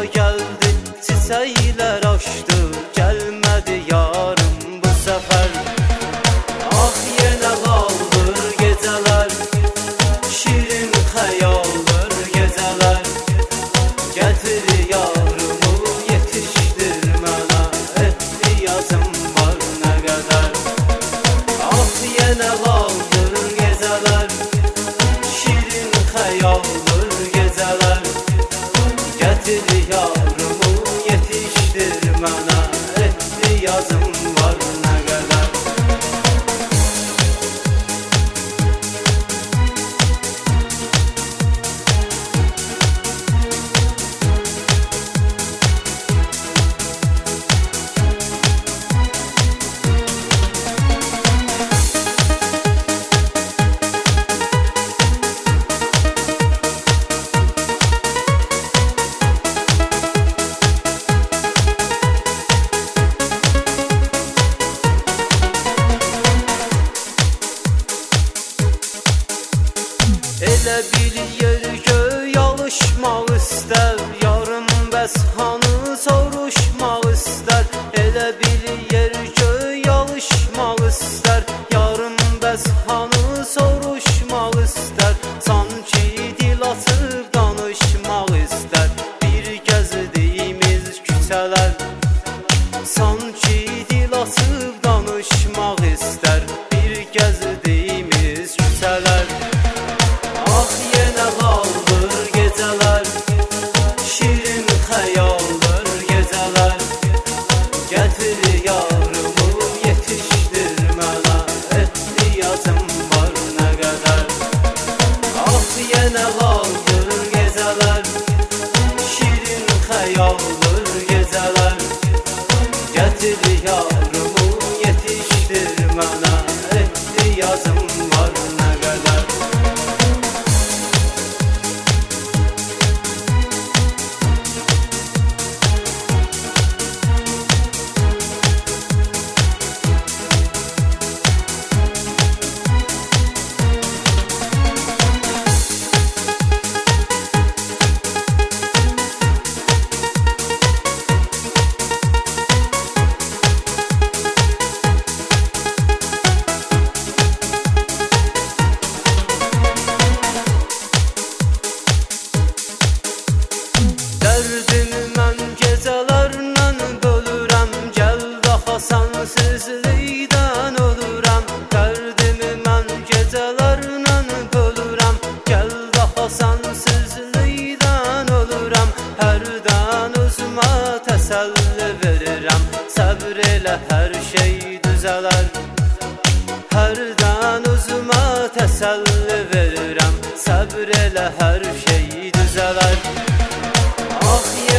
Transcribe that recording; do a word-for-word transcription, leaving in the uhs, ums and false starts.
bahara geldi, çiçekler açtı, gelmedi yarım bu sefer. Ah yine kaldır geceler, şirin hayaldır geceler. Getir yarımı yetiştir bana, etti yazım var ne kadar. Ah yine kaldır geceler, şirin hayaldır geceler. Getir yarımı yetiştir bana, etti yazım var ne kadar. Elə bir yer göy alışmaq istər, yarım bəs hanı soruşmaq istər. Elə bir yer göy alışmaq istər, yarım bəs hanı soruşmaq istər. Sanki dil açıb danışmaq istər, bir gəzdiyimiz küçələr. Sanki dil açıb danışmaq istər, bir gəzdiyimiz küçələr. Ah yine kaldır geceler, şirin hayaldır geceler. Getir yarımı yetiştir bana, etti yazım var ne kadar. Ah yine kaldır geceler, şirin hayaldır geceler. Getir yarımı yetiştir bana, etti yazım var ne kadar. Dərdimi mən gecələrlə bölürəm, gəl daha sənsizlikdən ölürəm. Dərdimi mən gecələrlə bölürəm, gəl daha sənsizlikdən ölürəm. Hərdən özümə təsəlli verirəm, səbr elə hər şey düzələr. Hərdən özümə təsəlli verirəm, səbr elə hər şey düzələr. Ah